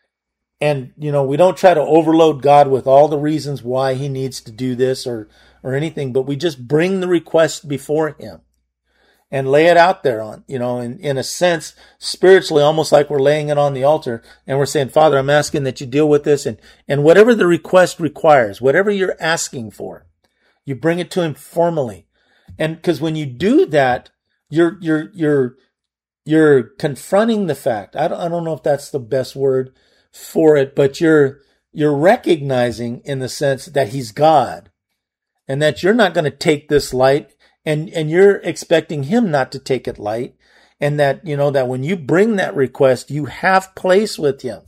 and, you know, we don't try to overload God with all the reasons why he needs to do this or, or anything, but we just bring the request before him and lay it out there on, you know, in, in a sense, spiritually, almost like we're laying it on the altar and we're saying, Father, I'm asking that you deal with this, and, and whatever the request requires, whatever you're asking for, you bring it to him formally. And because when you do that, you're, you're, you're, you're confronting the fact. I don't, I don't know if that's the best word for it, but you're, you're recognizing in the sense that he's God and that you're not going to take this light, and, and you're expecting him not to take it light. And that, you know, that when you bring that request, you have place with him,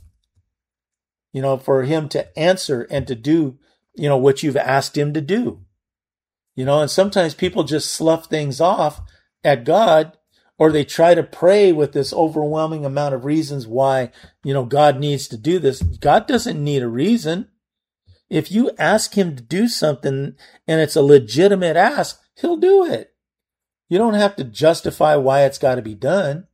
you know, for him to answer and to do, you know, what you've asked him to do, you know, and sometimes people just slough things off at God, or they try to pray with this overwhelming amount of reasons why, you know, God needs to do this. God doesn't need a reason. If you ask him to do something and it's a legitimate ask, he'll do it. You don't have to justify why it's got to be done.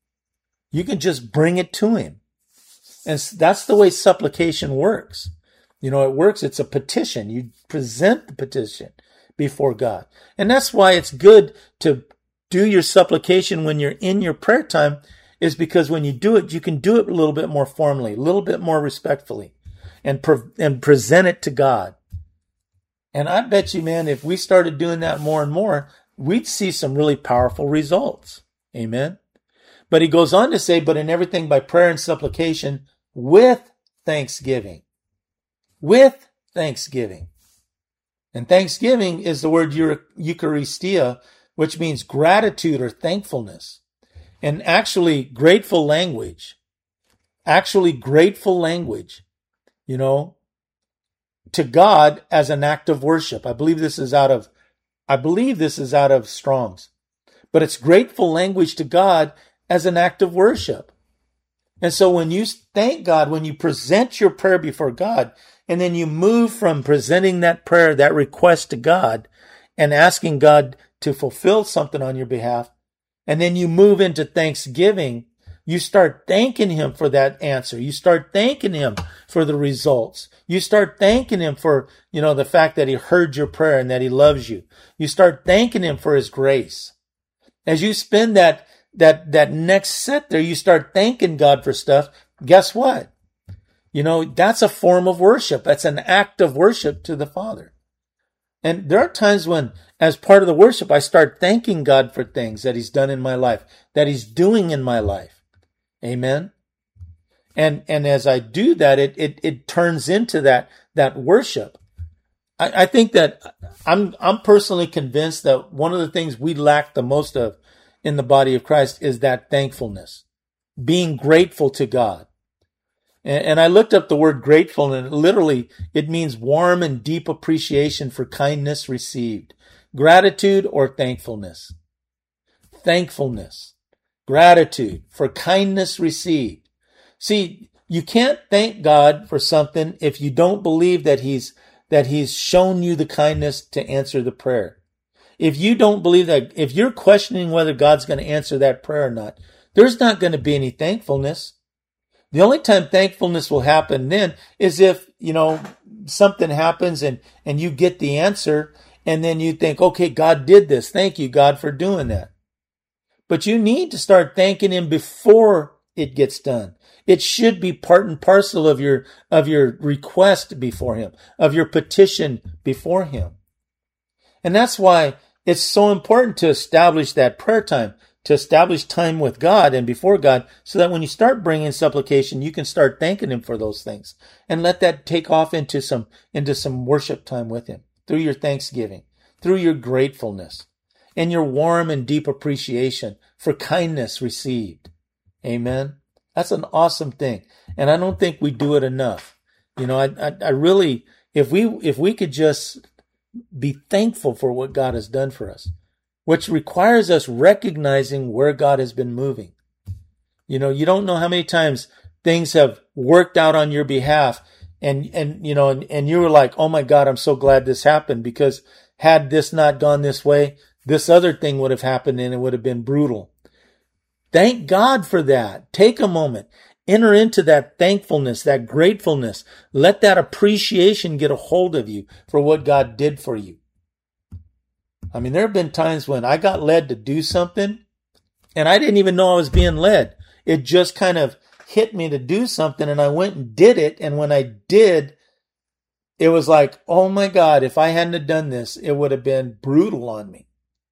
You can just bring it to him. And that's the way supplication works. You know, it works. It's a petition. You present the petition before God. And that's why it's good to do your supplication when you're in your prayer time, is because when you do it, you can do it a little bit more formally, a little bit more respectfully, and pre- and present it to God. And I bet you, man, if we started doing that more and more, we'd see some really powerful results. Amen. But he goes on to say, but in everything by prayer and supplication with thanksgiving. With thanksgiving. And thanksgiving is the word Eucharistia, which means gratitude or thankfulness. And actually grateful language. Actually grateful language, you know, to God as an act of worship. I believe this is out of, I believe this is out of Strong's. But it's grateful language to God as an act of worship. And so when you thank God, when you present your prayer before God, and then you move from presenting that prayer, that request to God, and asking God to fulfill something on your behalf, and then you move into thanksgiving, you start thanking him for that answer. You start thanking him for the results. You start thanking him for, you know, the fact that he heard your prayer and that he loves you. You start thanking him for his grace. As you spend that, that, that next set there, you start thanking God for stuff. Guess what? You know, that's a form of worship. That's an act of worship to the Father. And there are times when, as part of the worship, I start thanking God for things that he's done in my life, that he's doing in my life. Amen. And, and as I do that, it, it, it turns into that, that worship. I, I think that I'm, I'm personally convinced that one of the things we lack the most of in the body of Christ is that thankfulness, being grateful to God. And, and I looked up the word grateful, and literally it means warm and deep appreciation for kindness received, gratitude or thankfulness, thankfulness, gratitude for kindness received. See, you can't thank God for something if you don't believe that he's, that he's shown you the kindness to answer the prayer. If you don't believe that, if you're questioning whether God's going to answer that prayer or not, there's not going to be any thankfulness. The only time thankfulness will happen then is if, you know, something happens and, and you get the answer, and then you think, okay, God did this. Thank you, God, for doing that. But you need to start thanking him before it gets done. It should be part and parcel of your, of your request before him, of your petition before him. And that's why it's so important to establish that prayer time, to establish time with God and before God, so that when you start bringing supplication, you can start thanking him for those things, and let that take off into some, into some worship time with him through your thanksgiving, through your gratefulness, and your warm and deep appreciation for kindness received. Amen. That's an awesome thing. And I don't think we do it enough. You know, I, I, I really, if we, if we could just be thankful for what God has done for us, which requires us recognizing where God has been moving. You know, you don't know how many times things have worked out on your behalf, and, and, you know, and, and you were like, oh my God, I'm so glad this happened, because had this not gone this way, this other thing would have happened and it would have been brutal. Thank God for that. Take a moment. Enter into that thankfulness, that gratefulness. Let that appreciation get a hold of you for what God did for you. I mean, there have been times when I got led to do something and I didn't even know I was being led. It just kind of hit me to do something and I went and did it. And when I did, it was like, oh my God, if I hadn't have done this, it would have been brutal on me.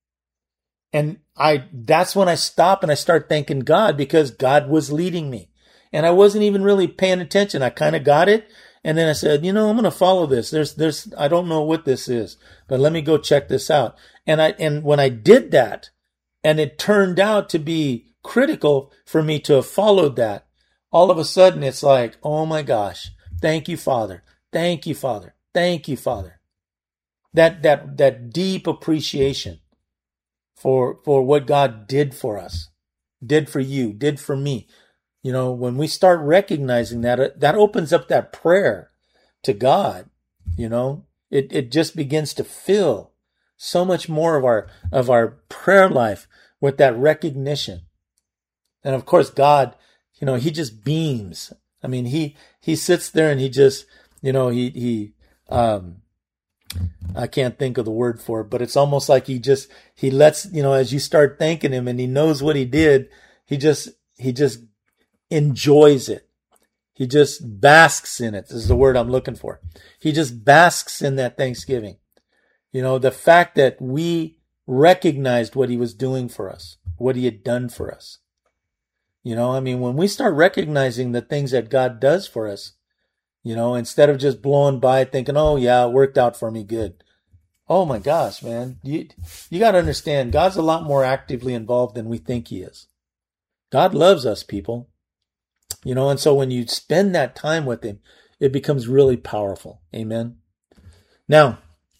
And I, that's when I stop and I start thanking God because God was leading me. And I wasn't even really paying attention. I kind of got it. And then I said, you know, I'm going to follow this. There's, there's, I don't know what this is, but let me go check this out. And I, and when I did that and it turned out to be critical for me to have followed that, all of a sudden it's like, oh my gosh, thank you, Father. Thank you, Father. Thank you, Father. That, that, that deep appreciation for, for what God did for us, did for you, did for me. You know, when we start recognizing that, that opens up that prayer to God. You know, it, it just begins to fill so much more of our, of our prayer life with that recognition. And of course, God, you know, he just beams. I mean, he, he sits there and he just, you know, he, he, um, I can't think of the word for it, but it's almost like he just, he lets, you know, as you start thanking him and he knows what he did, he just, he just enjoys it. He just basks in it. This is the word I'm looking for. He just basks in that thanksgiving. You know, the fact that we recognized what he was doing for us, what he had done for us. You know, I mean, when we start recognizing the things that God does for us, you know, instead of just blowing by thinking, oh yeah, it worked out for me good. Oh my gosh, man. You, you got to understand, God's a lot more actively involved than we think he is. God loves us, people. You know, and so when you spend that time with him, it becomes really powerful. Amen. Now,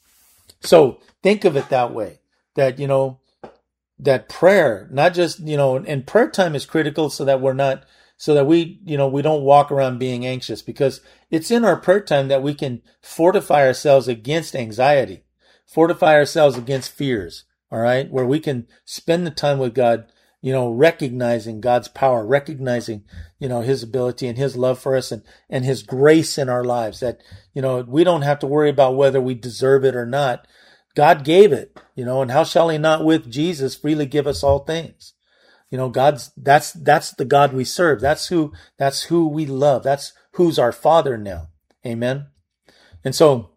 so think of it that way, that, you know, that prayer, not just, you know, and prayer time is critical so that we're not, so that we, you know, we don't walk around being anxious, because it's in our prayer time that we can fortify ourselves against anxiety, fortify ourselves against fears. All right. Where we can spend the time with God, you know, recognizing God's power, recognizing, you know, his ability and his love for us and, and his grace in our lives, that, you know, we don't have to worry about whether we deserve it or not. God gave it, you know, and how shall he not with Jesus freely give us all things? You know, God's, that's, that's the God we serve. That's who, that's who we love. That's who's our Father now. Amen. And so,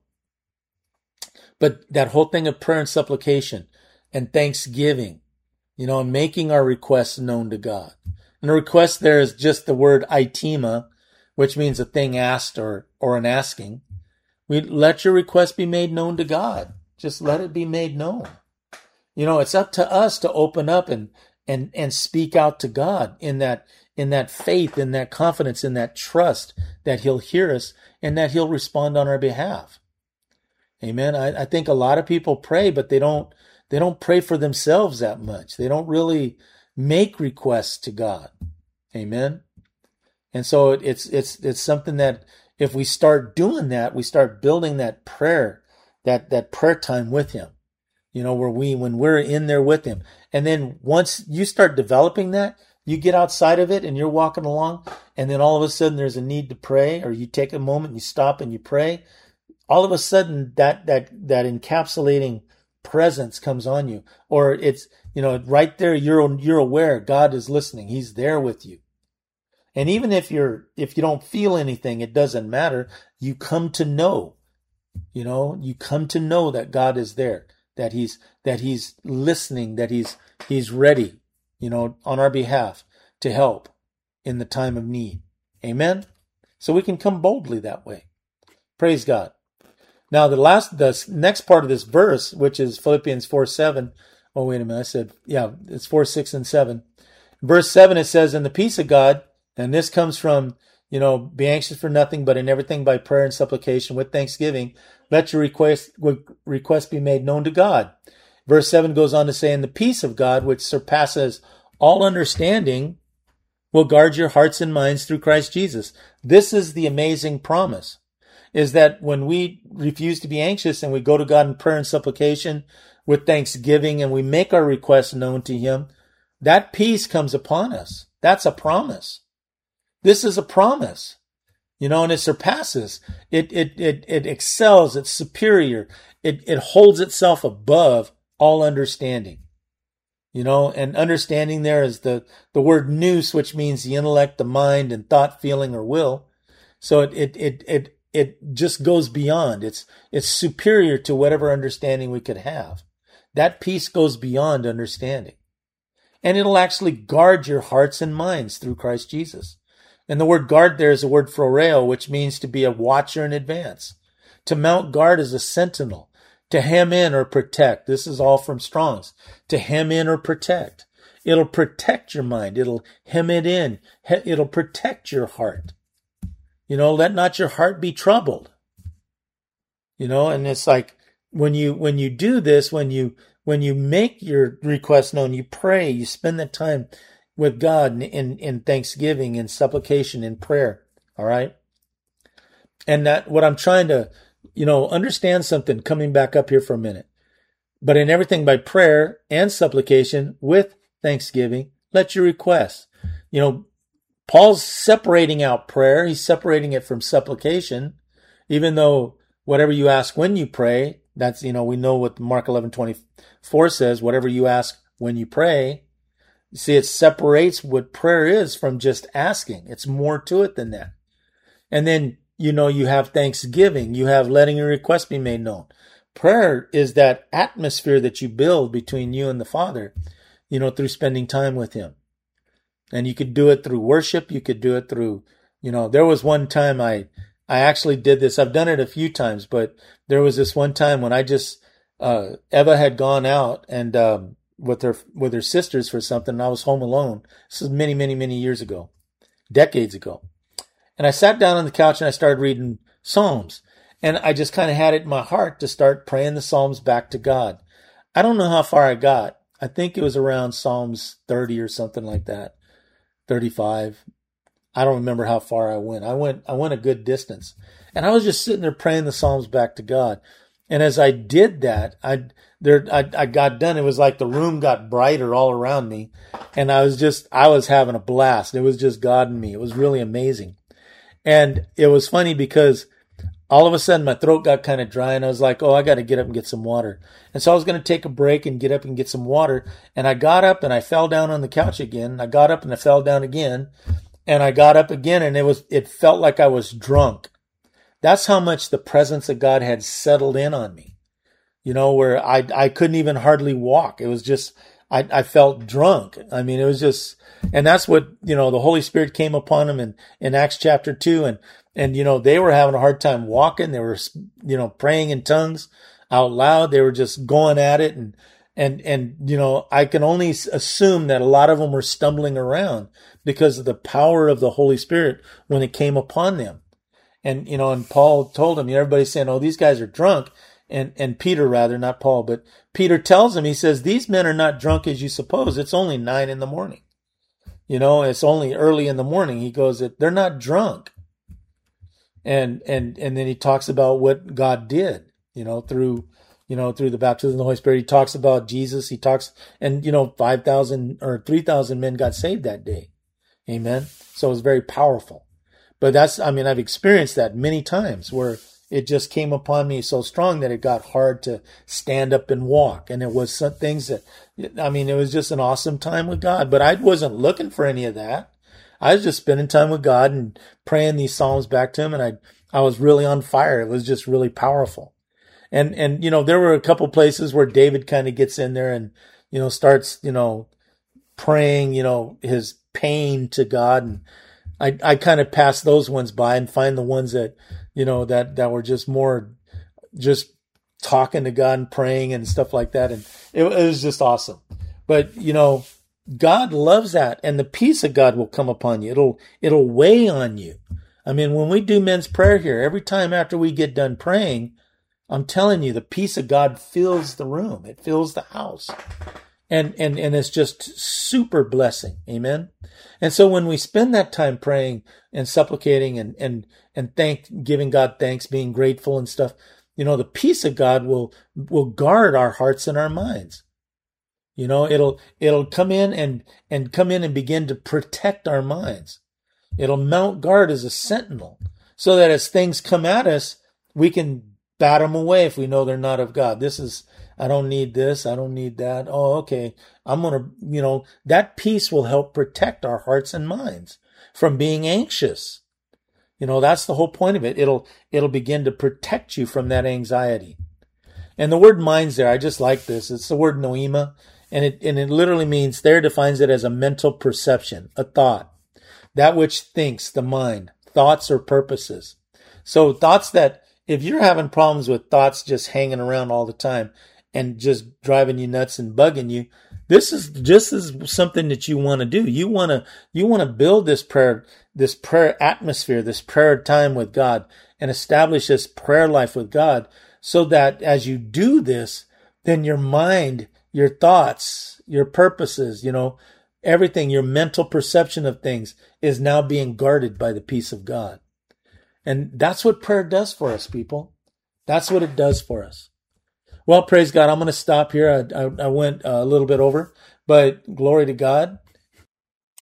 but that whole thing of prayer and supplication and thanksgiving, you know, and making our requests known to God. And the request there is just the word aitima, which means a thing asked or, or an asking. We let your request be made known to God. Just let it be made known. You know, it's up to us to open up and, and, and speak out to God in that, in that faith, in that confidence, in that trust that he'll hear us and that he'll respond on our behalf. Amen. I, I think a lot of people pray, but they don't, they don't pray for themselves that much. They don't really make requests to God. Amen. And so it's, it's, it's something that if we start doing that, we start building that prayer, that, that prayer time with him, you know, where we, when we're in there with him. And then once you start developing that, you get outside of it and you're walking along, and then all of a sudden there's a need to pray, or you take a moment, you stop and you pray. All of a sudden that, that, that encapsulating presence comes on you, or it's, you know, right there, you're, you're aware God is listening. He's there with you. And even if you're, if you don't feel anything, it doesn't matter. You come to know, you know, you come to know that God is there, that he's, that he's listening, that he's, he's ready, you know, on our behalf to help in the time of need. Amen. So we can come boldly that way. Praise God. Now, the last, the next part of this verse, which is Philippians four seven. Oh, wait a minute. I said, yeah, it's four, six, and seven. Verse seven, it says, "And the peace of God," and this comes from, you know, "Be anxious for nothing, but in everything by prayer and supplication with thanksgiving, let your request, request be made known to God." Verse seven goes on to say, "And the peace of God, which surpasses all understanding, will guard your hearts and minds through Christ Jesus." This is the amazing promise. is that when we refuse to be anxious and we go to God in prayer and supplication with thanksgiving and we make our requests known to him, that peace comes upon us. That's a promise. This is a promise, you know, and it surpasses. It, it, it, it excels. It's superior. It, it holds itself above all understanding, you know, and understanding there is the, the word nous, which means the intellect, the mind, and thought, feeling, or will. So it, it, it, it, it just goes beyond. It's, it's superior to whatever understanding we could have. That peace goes beyond understanding. And it'll actually guard your hearts and minds through Christ Jesus. And the word guard there is the word phoreo, which means to be a watcher in advance. To mount guard is a sentinel. To hem in or protect. This is all from Strong's. To hem in or protect. It'll protect your mind. It'll hem it in. It'll protect your heart. You know, let not your heart be troubled. You know, and it's like when you, when you do this, when you, when you make your request known, you pray, you spend that time with God in, in, in thanksgiving, in supplication, in prayer. All right. And that what I'm trying to, you know, understand something, coming back up here for a minute. But in everything by prayer and supplication with thanksgiving, let your requests. You know, Paul's separating out prayer. He's separating it from supplication, even though whatever you ask when you pray, that's, you know, we know what Mark eleven twenty-four says, whatever you ask when you pray. You see, it separates what prayer is from just asking. It's more to it than that. And then, you know, you have thanksgiving. You have letting your request be made known. Prayer is that atmosphere that you build between you and the Father, you know, through spending time with him. And you could do it through worship. You could do it through, you know, there was one time I, I actually did this. I've done it a few times, but there was this one time when I just, uh, Eva had gone out and, um, with her, with her sisters for something. And I was home alone. This is many, many, many years ago, decades ago. And I sat down on the couch and I started reading Psalms. And I just kind of had it in my heart to start praying the Psalms back to God. I don't know how far I got. I think it was around Psalms thirty or something like that. thirty-five. I don't remember how far I went. I went, I went a good distance. And I was just sitting there praying the Psalms back to God. And as I did that, I, there, I, I got done. It was like the room got brighter all around me. And I was just, I was having a blast. It was just God and me. It was really amazing. And it was funny because all of a sudden my throat got kind of dry and I was like, oh, I got to get up and get some water. And so I was going to take a break and get up and get some water. And I got up and I fell down on the couch again. I got up and I fell down again. And I got up again and it was, it felt like I was drunk. That's how much the presence of God had settled in on me, you know, where I, I couldn't even hardly walk. It was just, I, I felt drunk. I mean, it was just, and that's what, you know, the Holy Spirit came upon them in, in Acts chapter two. And, and, you know, they were having a hard time walking. They were, you know, praying in tongues out loud. They were just going at it. And, and, and, you know, I can only assume that a lot of them were stumbling around because of the power of the Holy Spirit when it came upon them. And, you know, and Paul told him, everybody's saying, oh, these guys are drunk. And, and Peter rather, not Paul, but Peter tells him, he says, these men are not drunk as you suppose. It's only nine in the morning. You know, it's only early in the morning. He goes, they're not drunk. And, and, and then he talks about what God did, you know, through, you know, through the baptism of the Holy Spirit. He talks about Jesus. He talks, and, you know, five thousand or three thousand men got saved that day. Amen. So it was very powerful. But that's, I mean, I've experienced that many times where it just came upon me so strong that it got hard to stand up and walk. And it was some things that, I mean, it was just an awesome time with God, but I wasn't looking for any of that. I was just spending time with God and praying these Psalms back to him. And I, I was really on fire. It was just really powerful. And, and, you know, there were a couple places where David kind of gets in there and, you know, starts, you know, praying, you know, his pain to God. And I, I kind of pass those ones by and find the ones that, you know, that, that were just more just talking to God and praying and stuff like that. And it, it was just awesome. But, you know, God loves that, and the peace of God will come upon you. It'll, it'll weigh on you. I mean, when we do men's prayer here, every time after we get done praying, I'm telling you, the peace of God fills the room. It fills the house. And, and, and it's just super blessing. Amen. And so when we spend that time praying and supplicating and, and, and thank, giving God thanks, being grateful and stuff, you know, the peace of God will, will guard our hearts and our minds. You know, it'll, it'll come in and, and come in and begin to protect our minds. It'll mount guard as a sentinel so that as things come at us, we can bat them away if we know they're not of God. This is, I don't need this. I don't need that. Oh, okay. I'm going to, you know, that peace will help protect our hearts and minds from being anxious. You know, that's the whole point of it. It'll, it'll begin to protect you from that anxiety. And the word minds there, I just like this. It's the word noema, and it, and it literally means, there defines it as a mental perception, a thought, that which thinks, the mind, thoughts or purposes. So thoughts that, if you're having problems with thoughts just hanging around all the time and just driving you nuts and bugging you, this is just is something that you want to do. You want to, you want to build this prayer, this prayer atmosphere, this prayer time with God, and establish this prayer life with God, so that as you do this, then your mind, your thoughts, your purposes, you know, everything, your mental perception of things is now being guarded by the peace of God. And that's what prayer does for us, people. That's what it does for us. Well, praise God. I'm going to stop here. I, I, I went a little bit over, but glory to God.